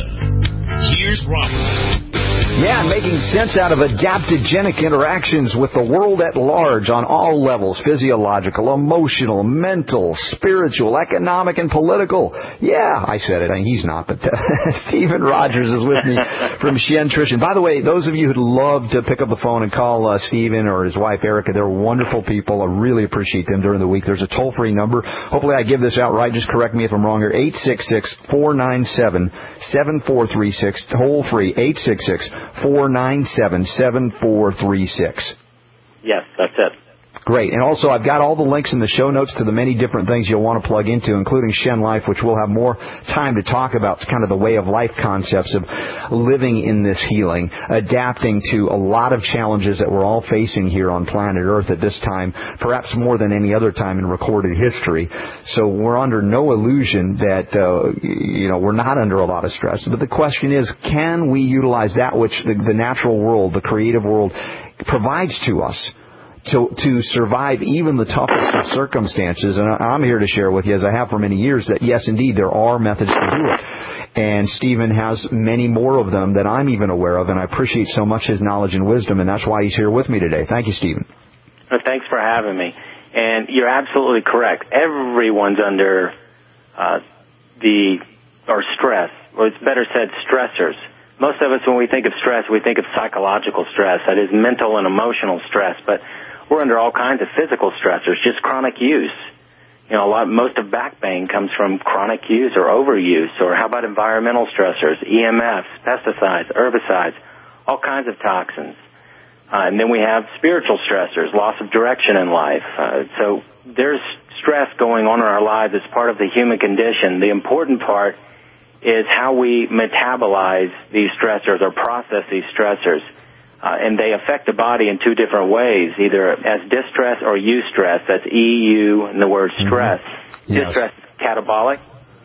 S2: Here's Robert.
S4: Yeah, making sense out of adaptogenic interactions with the world at large on all levels: physiological, emotional, mental, spiritual, economic, and political. Yeah, I said it. I mean, he's not, but uh, Stephen Rogers is with me from Shen Nutrition. By the way, those of you who'd love to pick up the phone and call uh, Stephen or his wife Erica, they're wonderful people. I really appreciate them during the week. There's a toll-free number. Hopefully I give this out right. Just correct me if I'm wrong here. eight six six, four nine seven, seven four three six. Toll-free, eight six six, four nine seven, seven four three six.
S19: Yes, that's it.
S4: Great. And also, I've got all the links in the show notes to the many different things you'll want to plug into, including Shen Life, which we'll have more time to talk about. It's kind of the way of life concepts of living in this healing, adapting to a lot of challenges that we're all facing here on planet Earth at this time, perhaps more than any other time in recorded history. So we're under no illusion that, uh, you know, we're not under a lot of stress. But the question is, can we utilize that which the, the natural world, the creative world, provides to us to to survive even the toughest of circumstances? And I'm here to share with you, as I have for many years, that yes, indeed, there are methods to do it. And Stephen has many more of them that I'm even aware of, and I appreciate so much his knowledge and wisdom, and that's why he's here with me today. Thank you, Stephen.
S19: Well, thanks for having me. And you're absolutely correct. Everyone's under uh, the, or stress, or it's better said, stressors. Most of us, when we think of stress, we think of psychological stress, that is mental and emotional stress, but we're under all kinds of physical stressors, just chronic use. You know, a lot, most of back pain comes from chronic use or overuse. Or how about environmental stressors, E M Fs, pesticides, herbicides, all kinds of toxins. Uh, and then we have spiritual stressors, loss of direction in life. Uh, so there's stress going on in our lives as part of the human condition. The important part is how we metabolize these stressors or process these stressors. Uh, and they affect the body in two different ways, either as distress or eustress. That's E U and the word stress. Mm-hmm. Yes. Distress is catabolic,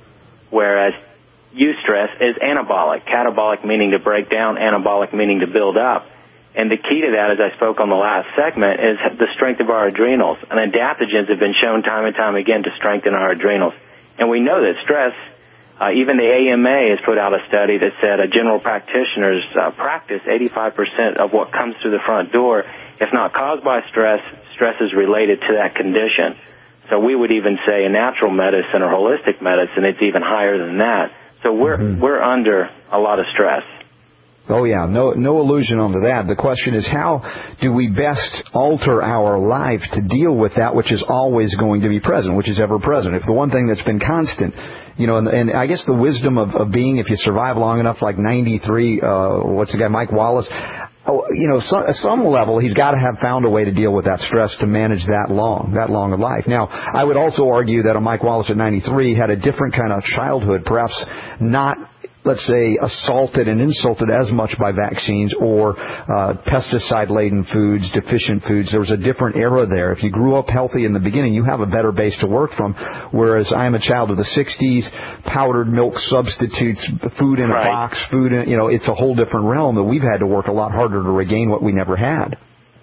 S19: whereas eustress is anabolic. Catabolic meaning to break down, anabolic meaning to build up. And the key to that, as I spoke on the last segment, is the strength of our adrenals. And adaptogens have been shown time and time again to strengthen our adrenals. And we know that stress, uh, even the A M A has put out a study that said a general practitioner's uh, practice, eighty-five percent of what comes through the front door, if not caused by stress, stress is related to that condition. So we would even say in natural medicine or holistic medicine, it's even higher than that. So we're, mm-hmm. we're under a lot of stress.
S4: Oh, yeah, no no illusion onto that. The question is, how do we best alter our life to deal with that which is always going to be present, which is ever present? If the one thing that's been constant, you know, and, and I guess the wisdom of, of being, if you survive long enough, like ninety-three, uh, what's the guy, Mike Wallace, oh, you know, so, at some level, he's got to have found a way to deal with that stress to manage that long, that long of life. Now, I would also argue that a Mike Wallace at ninety-three had a different kind of childhood, perhaps not, let's say, assaulted and insulted as much by vaccines or uh, pesticide-laden foods, deficient foods. There was a different era there. If you grew up healthy in the beginning, you have a better base to work from, whereas I am a child of the sixties, powdered milk substitutes, food in
S19: right.
S4: a box, food in, you know, it's a whole different realm that we've had to work a lot harder to regain what we never had.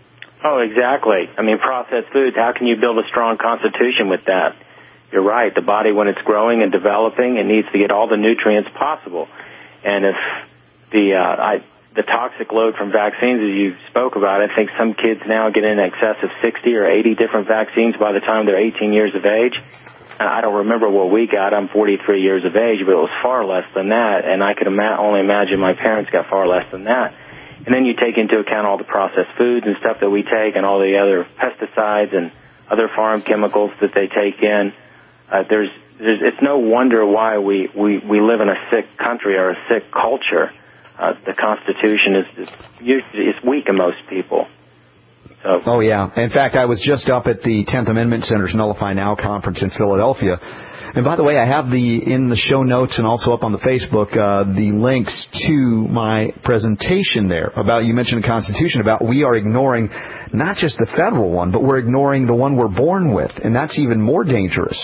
S19: Oh, exactly. I mean, processed foods, how can you build a strong constitution with that? You're right. The body, when it's growing and developing, it needs to get all the nutrients possible. And if the uh, I, the toxic load from vaccines, as you spoke about, I think some kids now get in excess of sixty or eighty different vaccines by the time they're eighteen years of age. And I don't remember what we got. I'm forty-three years of age, but it was far less than that, and I could ima- only imagine my parents got far less than that. And then you take into account all the processed foods and stuff that we take and all the other pesticides and other farm chemicals that they take in. Uh, there's, there's, it's no wonder why we, we, we live in a sick country or a sick culture. Uh, the Constitution is, is, is weak in most people. So.
S4: Oh, yeah. In fact, I was just up at the tenth Amendment Center's Nullify Now conference in Philadelphia. And by the way, I have the in the show notes and also up on the Facebook uh, the links to my presentation there about, you mentioned the Constitution, about we are ignoring not just the federal one, but we're ignoring the one we're born with, and that's even more dangerous.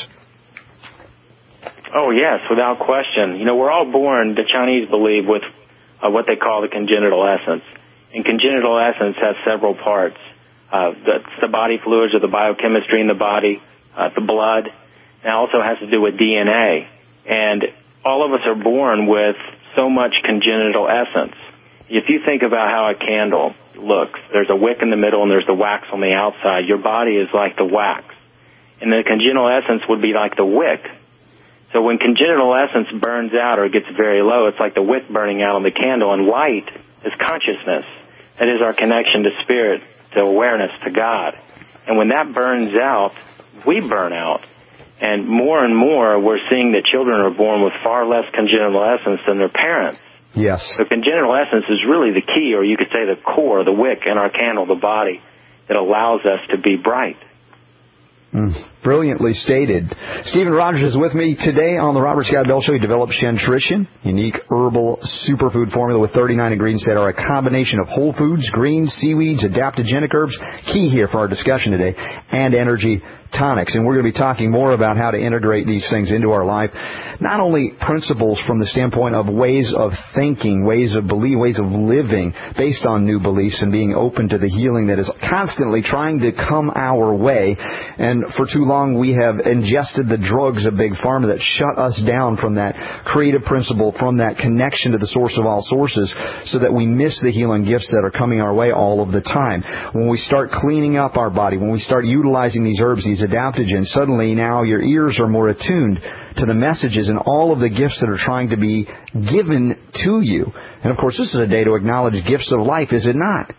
S19: Oh, yes, without question. You know, we're all born, the Chinese believe, with uh, what they call the congenital essence. And congenital essence has several parts. Uh, that's the body fluids or the biochemistry in the body, uh, the blood. It also has to do with D N A. And all of us are born with so much congenital essence. If you think about how a candle looks, there's a wick in the middle and there's the wax on the outside. Your body is like the wax. And the congenital essence would be like the wick. So when congenital essence burns out or gets very low, it's like the wick burning out on the candle. And light is consciousness. That is our connection to spirit, to awareness, to God. And when that burns out, we burn out. And more and more, we're seeing that children are born with far less congenital essence than their parents.
S4: Yes.
S19: So congenital essence is really the key, or you could say the core, the wick in our candle, the body, that allows us to be bright.
S4: Mm, brilliantly stated. Stephen Rogers is with me today on the Robert Scott Bell Show. He developed Shentrition, unique herbal superfood formula with thirty-nine ingredients that are a combination of whole foods, greens, seaweeds, adaptogenic herbs, key here for our discussion today, and energy tonics. And we're going to be talking more about how to integrate these things into our life. Not only principles from the standpoint of ways of thinking, ways of belief, ways of living based on new beliefs and being open to the healing that is constantly trying to come our way. And for too long we have ingested the drugs of Big Pharma that shut us down from that creative principle, from that connection to the source of all sources, so that we miss the healing gifts that are coming our way all of the time. When we start cleaning up our body, when we start utilizing these herbs, these adaptogens, suddenly now your ears are more attuned to the messages and all of the gifts that are trying to be given to you. And of course, this is a day to acknowledge gifts of life, is it not?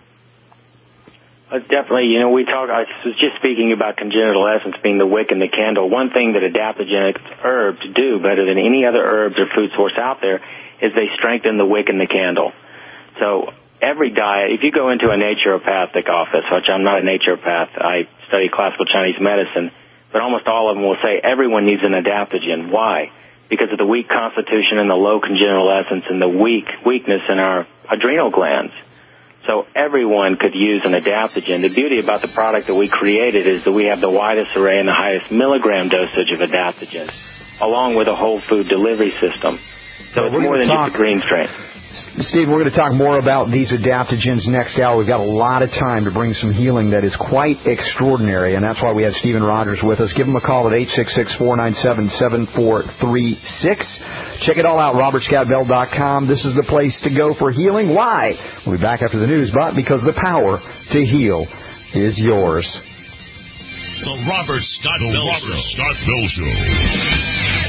S19: Uh, definitely. You know, we talk, I was just speaking about congenital essence being the wick in the candle. One thing that adaptogenic herbs do better than any other herbs or food source out there is they strengthen the wick in the candle. So every diet, if you go into a naturopathic office, which I'm not a naturopath, I study classical Chinese medicine, but almost all of them will say everyone needs an adaptogen. Why? Because of the weak constitution and the low congenital essence and the weak weakness in our adrenal glands. So everyone could use an adaptogen. The beauty about the product that we created is that we have the widest array and the highest milligram dosage of adaptogens, along with a whole food delivery system. So it's more than just a green strain.
S4: Steve, we're going to talk more about these adaptogens next hour. We've got a lot of time to bring some healing that is quite extraordinary, and that's why we have Stephen Rogers with us. Give him a call at eight six six, four nine seven, seven four three six. Check it all out, robert scott bell dot com. This is the place to go for healing. Why? We'll be back after the news, but because the power to heal is yours.
S2: The Robert Scott Bell Show. Scott Bell Show.